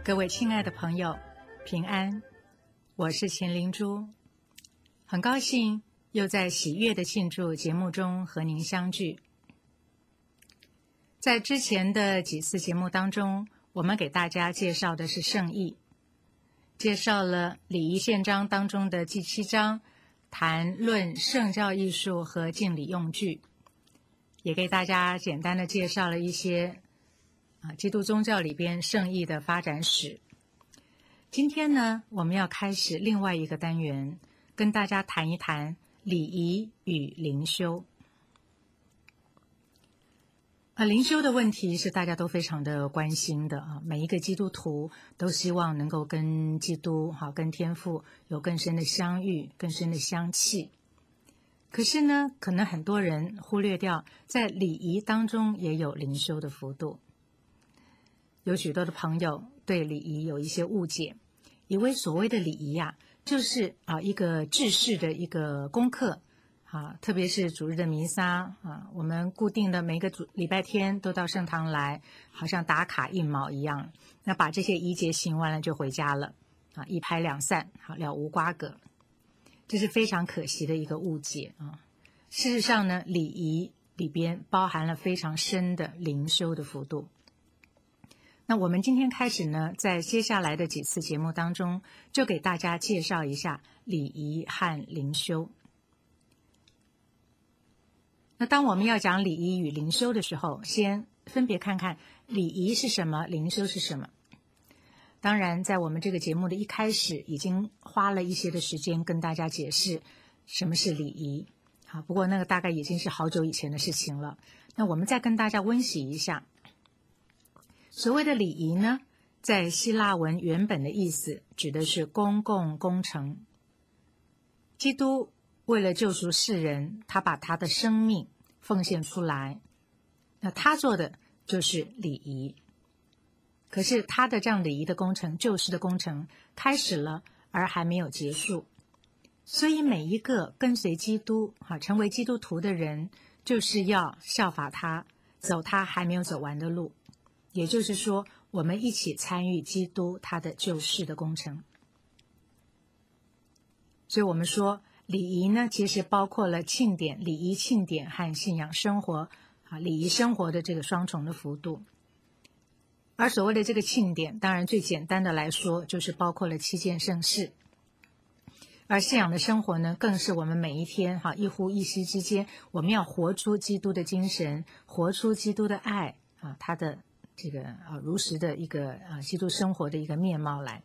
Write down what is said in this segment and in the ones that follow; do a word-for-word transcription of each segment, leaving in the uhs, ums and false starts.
各位亲爱的朋友，平安，我是钱灵珠，很高兴又在喜悦的庆祝节目中和您相聚。在之前的几次节目当中，我们给大家介绍的是圣意，介绍了礼仪宪章当中的第七章，谈论圣教艺术和敬礼用具，也给大家简单的介绍了一些啊，基督宗教里边圣意的发展史。今天呢，我们要开始另外一个单元，跟大家谈一谈礼仪与灵修。啊，灵修的问题是大家都非常的关心的啊，每一个基督徒都希望能够跟基督哈、跟天父有更深的相遇、更深的相契。可是呢，可能很多人忽略掉，在礼仪当中也有灵修的幅度。有许多的朋友对礼仪有一些误解，以为所谓的礼仪呀、啊，就是啊一个制式的一个功课啊，特别是主日的弥撒啊，我们固定的每个主礼拜天都到圣堂来，好像打卡印毛一样，那把这些仪节行完了就回家了啊，一拍两散，好了无瓜葛，这是非常可惜的一个误解啊。事实上呢，礼仪里边包含了非常深的灵修的幅度。那我们今天开始呢，在接下来的几次节目当中，就给大家介绍一下礼仪和灵修。那当我们要讲礼仪与灵修的时候，先分别看看礼仪是什么，灵修是什么。当然，在我们这个节目的一开始，已经花了一些的时间跟大家解释什么是礼仪。好，不过那个大概已经是好久以前的事情了。那我们再跟大家温习一下。所谓的礼仪呢，在希腊文原本的意思指的是公共工程。基督为了救赎世人，他把他的生命奉献出来，那他做的就是礼仪。可是他的这样礼仪的工程，救世的工程开始了，而还没有结束。所以每一个跟随基督啊，成为基督徒的人，就是要效法他，走他还没有走完的路。也就是说，我们一起参与基督他的救世的工程。所以我们说礼仪呢，其实包括了庆典、礼仪庆典和信仰生活啊，礼仪生活的这个双重的幅度。而所谓的这个庆典，当然最简单的来说，就是包括了七件圣事。而信仰的生活呢，更是我们每一天哈一呼一吸之间，我们要活出基督的精神，活出基督的爱啊，他的这个啊如实的一个啊基督生活的一个面貌来。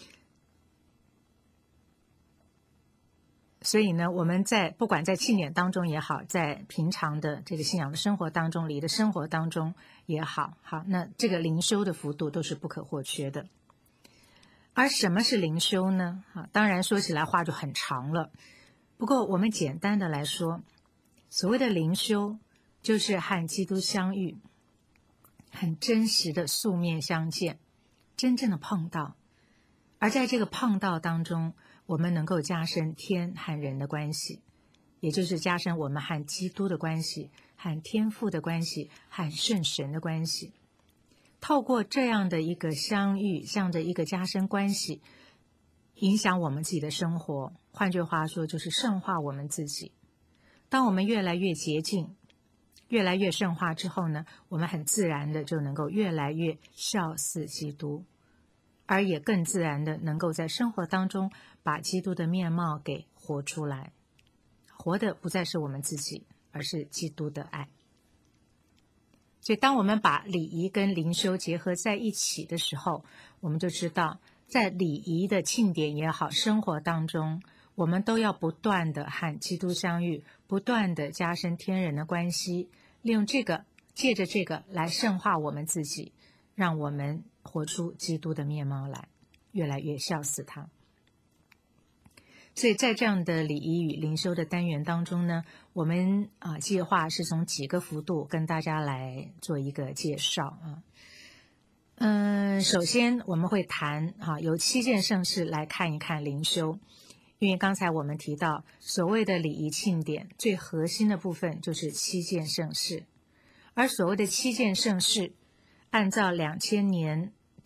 所以呢，我们在不管在庆典当中也好，在平常的这个信仰的生活当中，礼的生活当中也好，好，那这个灵修的幅度都是不可或缺的。而什么是灵修呢？啊，当然说起来话就很长了。不过我们简单的来说，所谓的灵修，就是和基督相遇，很真实的素面相见，真正的碰到。而在这个碰到当中，我们能够加深天和人的关系，也就是加深我们和基督的关系，和天父的关系，和圣神的关系。透过这样的一个相遇，这样的一个加深关系，影响我们自己的生活。换句话说，就是圣化我们自己。当我们越来越洁净，越来越圣化之后呢，我们很自然的就能够越来越效似基督，而也更自然的能够在生活当中把基督的面貌给活出来。活的不再是我们自己，而是基督的爱。所以当我们把礼仪跟灵修结合在一起的时候，我们就知道在礼仪的庆典也好，生活当中，我们都要不断的和基督相遇，不断的加深天人的关系，利用这个借着这个来圣化我们自己，让我们活出基督的面貌来，越来越效似他。所以在这样的礼仪与灵修的单元当中呢，我们啊计划是从几个幅度跟大家来做一个介绍啊。嗯，首先我们会谈啊，由七件圣事来看一看灵修，因为刚才我们提到所谓的礼仪庆典，最核心的部分就是七件圣事，而所谓的七件圣事，按照两千年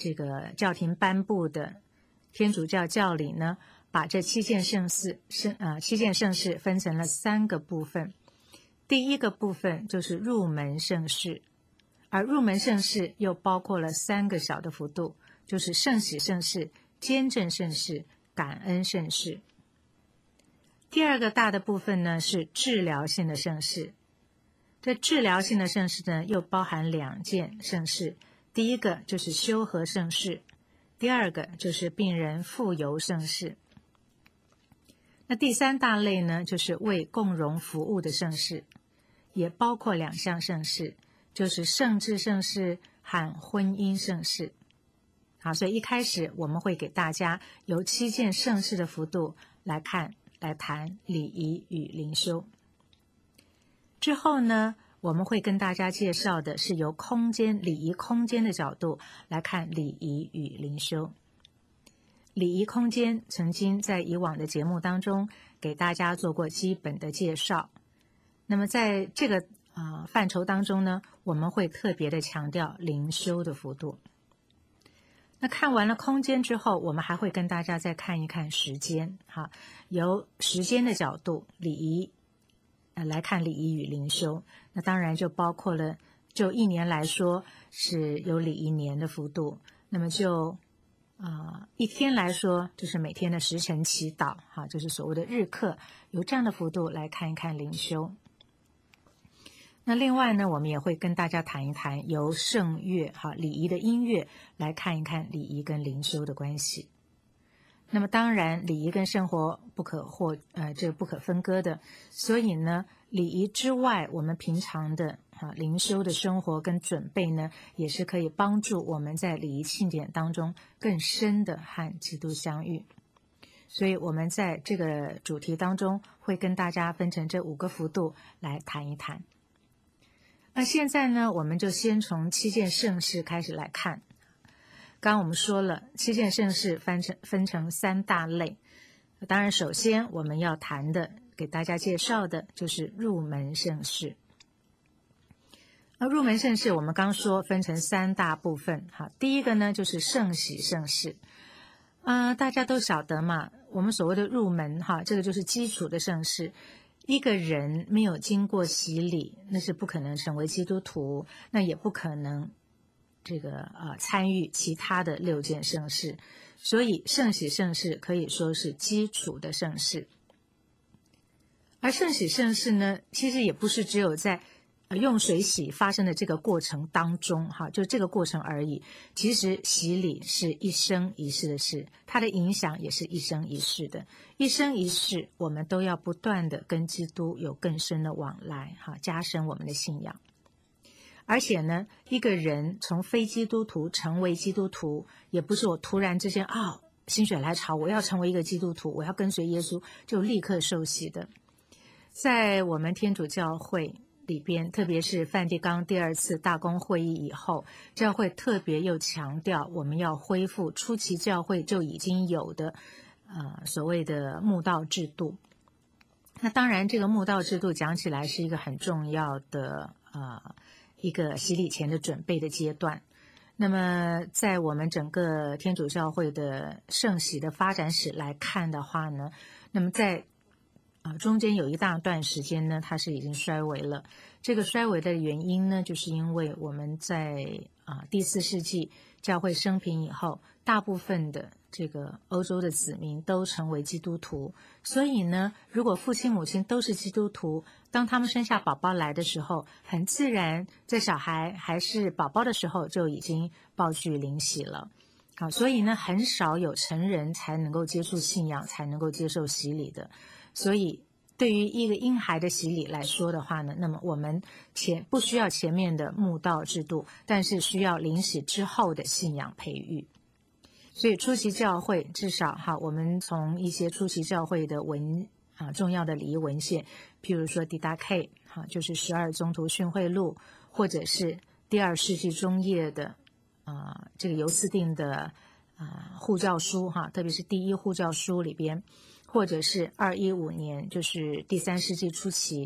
这个教廷颁布的天主教教理呢，把这七件圣事圣啊七件圣事分成了三个部分。第一个部分就是入门圣事，而入门圣事又包括了三个小的幅度，就是圣喜圣事、坚振圣事、感恩圣事。第二个大的部分呢是治疗性的圣事，这治疗性的圣事呢又包含两件圣事，第一个就是修和圣事，第二个就是病人复游圣事。那第三大类呢，就是为共荣服务的圣事，也包括两项圣事，就是圣治圣事和婚姻圣事。好，所以一开始我们会给大家由七件圣事的幅度来看，来谈礼仪与灵修。之后呢，我们会跟大家介绍的是由空间礼仪空间的角度来看礼仪与灵修。礼仪空间曾经在以往的节目当中给大家做过基本的介绍，那么在这个呃范畴当中呢，我们会特别的强调灵修的幅度。那看完了空间之后，我们还会跟大家再看一看时间，哈，由时间的角度礼仪呃来看礼仪与灵修，那当然就包括了就一年来说是有礼仪年的幅度，那么就啊、呃，一天来说，就是每天的时辰祈祷，哈，就是所谓的日课，由这样的幅度来看一看灵修。那另外呢，我们也会跟大家谈一谈由圣乐，哈，礼仪的音乐来看一看礼仪跟灵修的关系。那么当然，礼仪跟生活不可或呃这不可分割的，所以呢，礼仪之外，我们平常的啊灵修的生活跟准备呢，也是可以帮助我们在礼仪庆典当中更深的和基督相遇。所以我们在这个主题当中会跟大家分成这五个幅度来谈一谈。那现在呢，我们就先从七件圣事开始来看。刚刚我们说了，七件圣事分成分成三大类。当然，首先我们要谈的，给大家介绍的就是入门圣事。而入门圣事，我们刚说分成三大部分。哈，第一个呢就是圣喜圣事。呃，大家都晓得嘛，我们所谓的入门，哈，这个就是基础的圣事。一个人没有经过洗礼，那是不可能成为基督徒，那也不可能这个呃参与其他的六件圣事，所以圣喜圣事可以说是基础的圣事。而圣喜圣事呢，其实也不是只有在呃用水洗发生的这个过程当中，哈，就这个过程而已。其实洗礼是一生一世的事，它的影响也是一生一世的。一生一世，我们都要不断的跟基督有更深的往来，哈，加深我们的信仰。而且呢，一个人从非基督徒成为基督徒，也不是我突然之间啊、哦、心血来潮，我要成为一个基督徒，我要跟随耶稣，就立刻受洗的。在我们天主教会里边，特别是梵蒂冈第二次大公会议以后，教会特别又强调我们要恢复初期教会就已经有的呃所谓的慕道制度。那当然，这个慕道制度讲起来是一个很重要的呃一个洗礼前的准备的阶段。那么在我们整个天主教会的圣洗的发展史来看的话呢，那么在啊，中间有一大段时间呢，它是已经衰微了。这个衰微的原因呢，就是因为我们在啊第四世纪教会生平以后，大部分的这个欧洲的子民都成为基督徒，所以呢，如果父亲母亲都是基督徒，当他们生下宝宝来的时候，很自然在小孩还是宝宝的时候就已经报具灵洗了。好，所以呢，很少有成人才能够接触信仰，才能够接受洗礼的。所以对于一个婴孩的洗礼来说的话呢，那么我们前不需要前面的慕道制度，但是需要灵洗之后的信仰培育。所以初期教会至少哈，我们从一些初期教会的文啊重要的礼仪文献，譬如说 Didache 哈，就是十二宗徒训诲录，或者是第二世纪中叶的啊这个尤斯定的啊护教书哈，特别是第一护教书里边。或者是二一五年，就是第三世纪初期，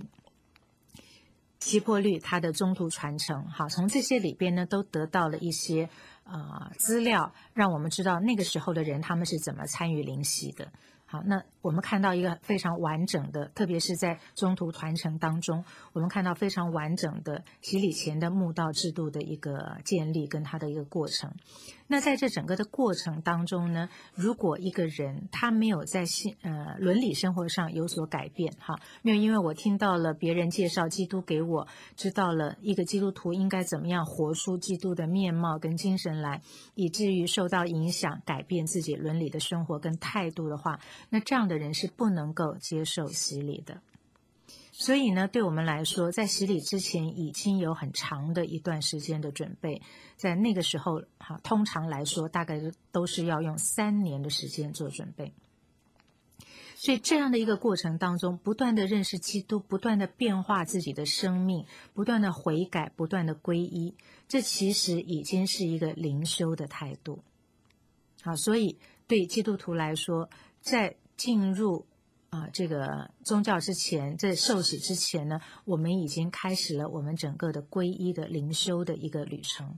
齐波律他的宗徒传承，好，从这些里边呢，都得到了一些呃资料，让我们知道那个时候的人他们是怎么参与灵洗的。好，那我们看到一个非常完整的，特别是在中途传承当中，我们看到非常完整的洗礼前的慕道制度的一个建立跟它的一个过程。那在这整个的过程当中呢，如果一个人他没有在信呃伦理生活上有所改变，哈，没有因为我听到了别人介绍基督给我，知道了一个基督徒应该怎么样活出基督的面貌跟精神来，以至于受到影响，改变自己伦理的生活跟态度的话，那这样的人是不能够接受洗礼的。所以呢，对我们来说，在洗礼之前已经有很长的一段时间的准备，在那个时候，哈，通常来说大概都是要用三年的时间做准备。所以这样的一个过程当中，不断的认识基督，不断的变化自己的生命，不断的悔改，不断的皈依，这其实已经是一个灵修的态度。好，所以对基督徒来说，在进入啊、呃，这个宗教之前，在受洗之前呢，我们已经开始了我们整个的皈依的灵修的一个旅程。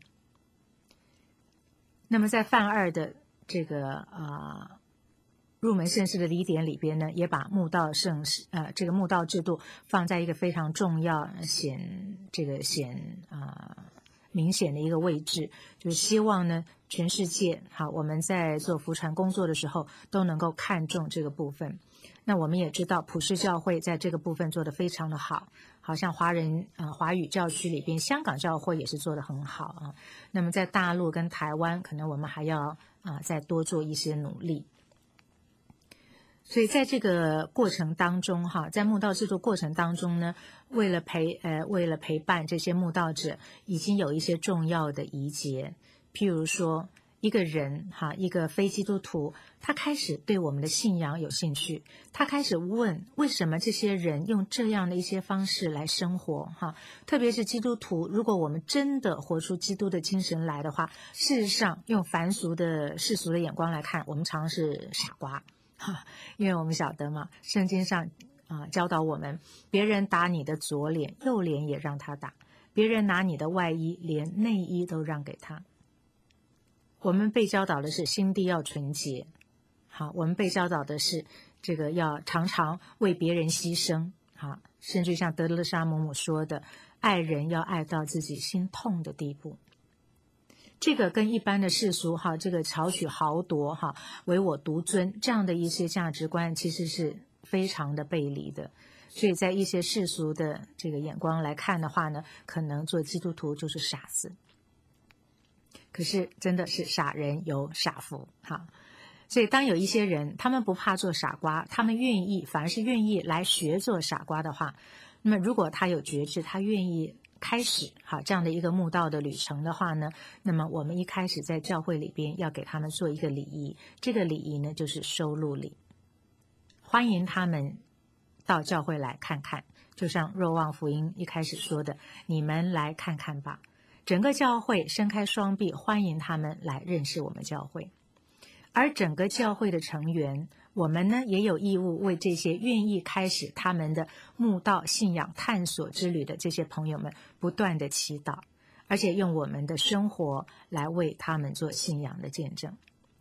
那么在范二的这个啊、呃、入门圣事的礼典里边呢，也把慕道圣事呃这个慕道制度放在一个非常重要、显这个显啊、呃、明显的一个位置，就是希望呢全世界好，我们在做福传工作的时候都能够看重这个部分。那我们也知道普世教会在这个部分做得非常的好，好像华人呃华语教区里边，香港教会也是做得很好啊。那么在大陆跟台湾，可能我们还要啊、呃、再多做一些努力。所以在这个过程当中哈，在慕道制度过程当中呢，为了陪呃为了陪伴这些慕道者，已经有一些重要的仪节，譬如说一个人哈，一个非基督徒，他开始对我们的信仰有兴趣，他开始问为什么这些人用这样的一些方式来生活哈，特别是基督徒，如果我们真的活出基督的精神来的话，事实上用凡俗的世俗的眼光来看，我们常是傻瓜哈，因为我们晓得嘛，圣经上啊、呃、教导我们，别人打你的左脸，右脸也让他打；别人拿你的外衣，连内衣都让给他。我们被教导的是心地要纯洁，好，我们被教导的是这个要常常为别人牺牲，好，甚至像德勒莎姆姆说的，爱人要爱到自己心痛的地步。这个跟一般的世俗哈，这个巧取豪夺哈，唯我独尊这样的一些价值观，其实是非常的背离的。所以在一些世俗的这个眼光来看的话呢，可能做基督徒就是傻子。可是真的是傻人有傻福哈，所以当有一些人他们不怕做傻瓜，他们愿意反而是愿意来学做傻瓜的话，那么如果他有觉知，他愿意开始好这样的一个慕道的旅程的话呢，那么我们一开始在教会里边要给他们做一个礼仪，这个礼仪呢就是收录礼，欢迎他们到教会来看看，就像若望福音一开始说的，你们来看看吧。整个教会伸开双臂，欢迎他们来认识我们教会。而整个教会的成员，我们呢也有义务为这些愿意开始他们的慕道信仰探索之旅的这些朋友们不断的祈祷，而且用我们的生活来为他们做信仰的见证。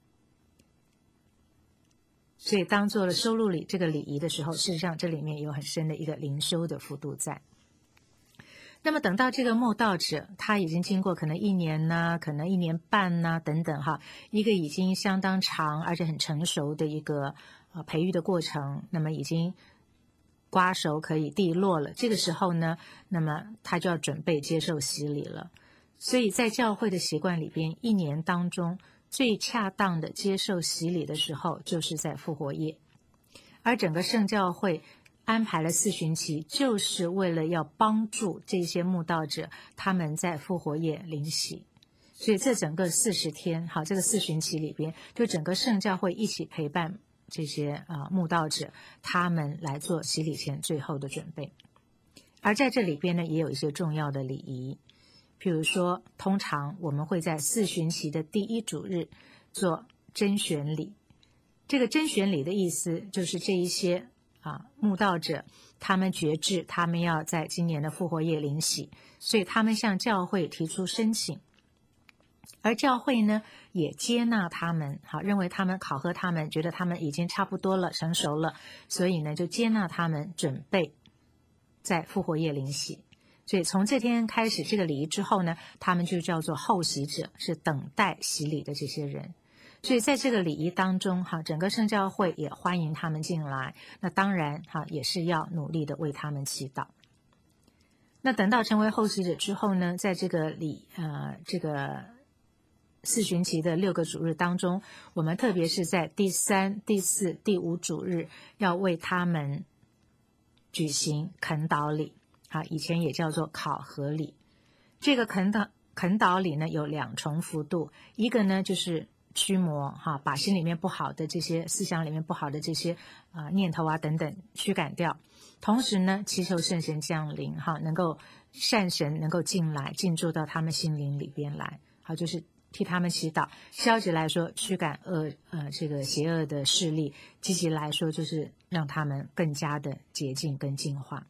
所以当做了收录礼这个礼仪的时候，事实上这里面有很深的一个灵修的幅度在。那么等到这个慕道者他已经经过可能一年呢，可能一年半呢等等哈，一个已经相当长而且很成熟的一个呃培育的过程，那么已经瓜熟可以蒂落了，这个时候呢，那么他就要准备接受洗礼了。所以在教会的习惯里边，一年当中最恰当的接受洗礼的时候就是在复活夜，而整个圣教会安排了四旬期，就是为了要帮助这些慕道者他们在复活夜领洗。所以这整个四十天好，这个四旬期里边，就整个圣教会一起陪伴这些啊、呃、慕道者他们来做洗礼前最后的准备。而在这里边呢，也有一些重要的礼仪，譬如说通常我们会在四旬期的第一主日做甄选礼。这个甄选礼的意思就是这一些啊，慕道者他们决志，他们要在今年的复活夜领洗，所以他们向教会提出申请。 而教会呢也接纳他们，好，认为他们考核他们，觉得他们已经差不多了，成熟了，所以呢就接纳他们，准备在复活夜领洗。所以从这天开始，这个礼仪之后呢，他们就叫做后洗者，是等待洗礼的这些人。所以在这个礼仪当中，哈，整个圣教会也欢迎他们进来。那当然，哈，也是要努力的为他们祈祷。那等到成为后洗者之后呢，在这个礼呃这个四旬期的六个主日当中，我们特别是在第三、第四、第五主日，要为他们举行恳祷礼。啊，以前也叫做考核礼。这个恳祷恳祷礼呢有两重幅度，一个呢就是驱魔哈，把心里面不好的这些思想里面不好的这些啊、呃、念头啊等等驱赶掉，同时呢祈求圣神降临哈，能够善神能够进来进驻到他们心灵里边来，好，就是替他们祈祷。消极来说驱赶恶呃这个邪恶的势力，积极来说就是让他们更加的洁净跟净化。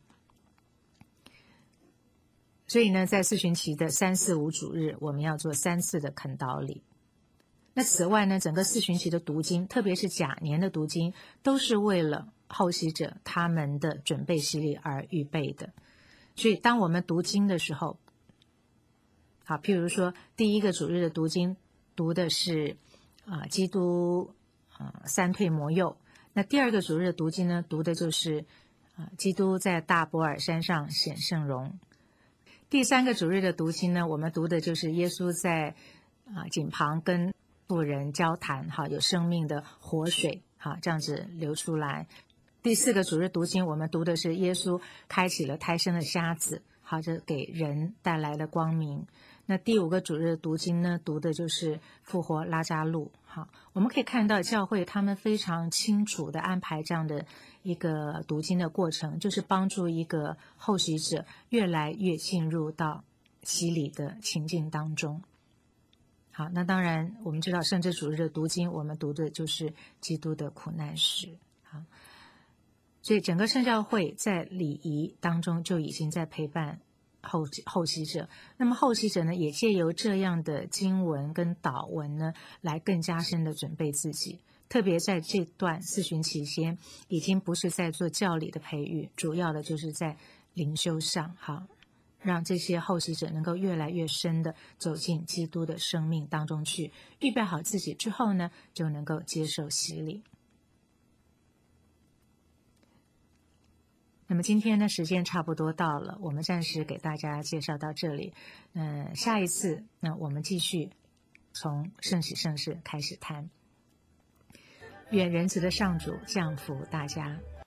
所以呢，在四旬期的三四五主日，我们要做三次的恳祷礼。那此外呢，整个四旬期的读经，特别是甲年的读经，都是为了后洗者他们的准备洗礼而预备的。所以，当我们读经的时候，好，譬如说第一个主日的读经读的是啊、呃、基督啊、呃、三退魔佑，那第二个主日的读经呢，读的就是啊、呃、基督在大伯尔山上显圣容。第三个主日的读经呢，我们读的就是耶稣在啊井旁跟妇人交谈，哈，有生命的活水，哈，这样子流出来。第四个主日读经，我们读的是耶稣开启了胎生的瞎子，好，这给人带来了光明。那第五个主日的读经呢，读的就是复活拉扎路。好，我们可以看到教会他们非常清楚的安排这样的一个读经的过程，就是帮助一个后洗者越来越进入到洗礼的情境当中。好，那当然我们知道圣之主日的读经，我们读的就是基督的苦难史。好，所以整个圣教会在礼仪当中就已经在陪伴后后洗者，那么后洗者呢，也借由这样的经文跟祷文呢，来更加深的准备自己。特别在这段四旬期间，已经不是在做教理的培育，主要的就是在灵修上，好，让这些后洗者能够越来越深的走进基督的生命当中去，预备好自己之后呢，就能够接受洗礼。那么今天呢，时间差不多到了，我们暂时给大家介绍到这里。嗯、呃，下一次那我们继续从圣喜圣事开始谈。愿仁慈的上主降福大家。